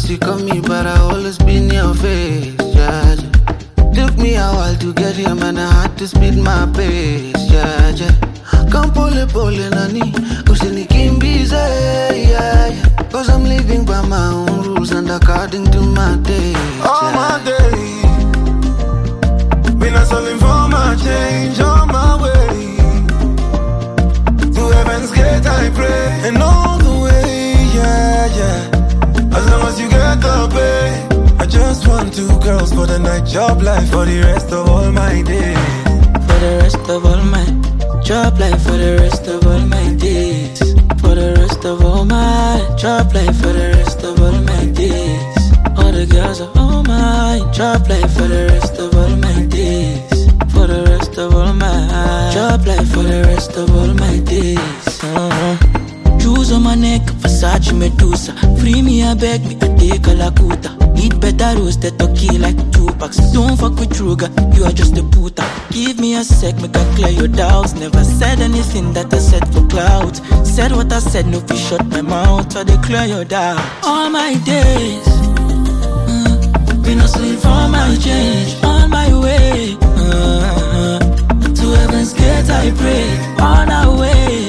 you call me, but I always be in your face, yeah, yeah. Took me a while to get here, man, I had to speed my pace, yeah, yeah. Come pole nani, usini kimbize, yeah, yeah. Cause I'm living by my own rules and according to my days, all yeah. my days, been hustling for my change on my way. To heaven's gate I pray, and all the way, yeah, yeah. As long as you get the pay. I just want 2 girls for the night, job life for the rest of all my days. For the rest of all my job life, for the rest of all my days. For the rest of all my job life, for the rest of all my days. All the girls are all my job life, for the rest of all my days. For the rest of all my job life, for the rest of all my days. Shoes on my neck, Versace Medusa. Free me, I beg me, I take a Lakuta. Eat better roasted turkey like 2 packs. Don't fuck with Ruger, you are just a puta. Give me a sec, make I clear your doubts. Never said anything that I said for clouds. Said what I said, no fish shut my mouth. So they clear your doubts. All my days, been hustling for my change. On my way, to heaven's gate I pray. On our way,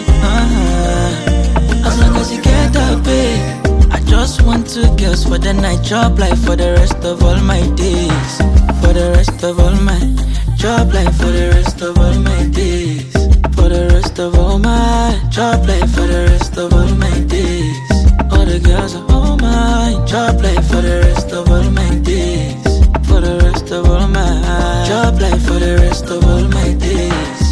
as long as you get the pay. I just want 2 girls for the night, job life for the rest of all my days. For the rest of all my job life, for the rest of all my days. For the rest of all my job life, for the rest of all my days. All the girls are all my job life for the rest of all my days. For the rest of all my job life, for the rest of all my days.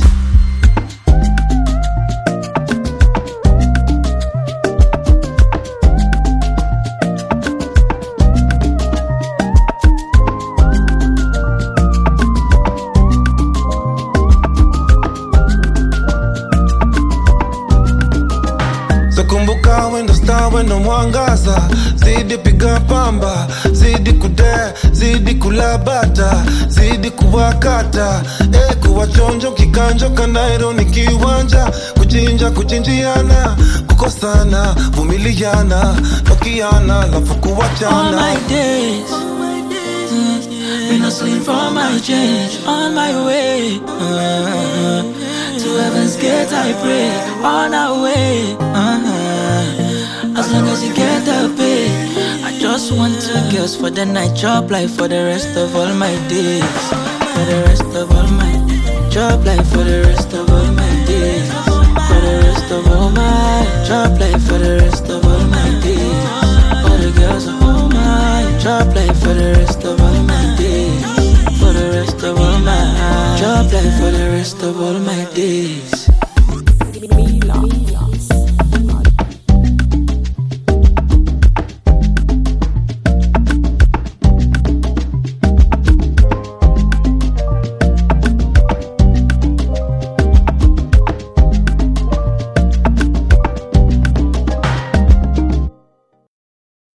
Kumbuka when the star when no mwangaza. Zidi piga pamba, zidi kude, zidi kulabata, zidi kuwakata. Kuwachonjo kikanjo kanairo ni kiwanja. Kuchinjiana, kukosana, vumiliana, nokiana, lafu kuwachana. All my days, been hustling for my change. On my way, to heaven's gate I pray. On our way, as long as you get the pay. I just want 2 girls for the night, job life for the rest of all my days. For the rest of all my job life, for the rest of all my days. For the rest of all my job life, for the rest of all my days. All the girls are all my job life for the rest of all my days. For the rest of all my job life, for the rest of all my days.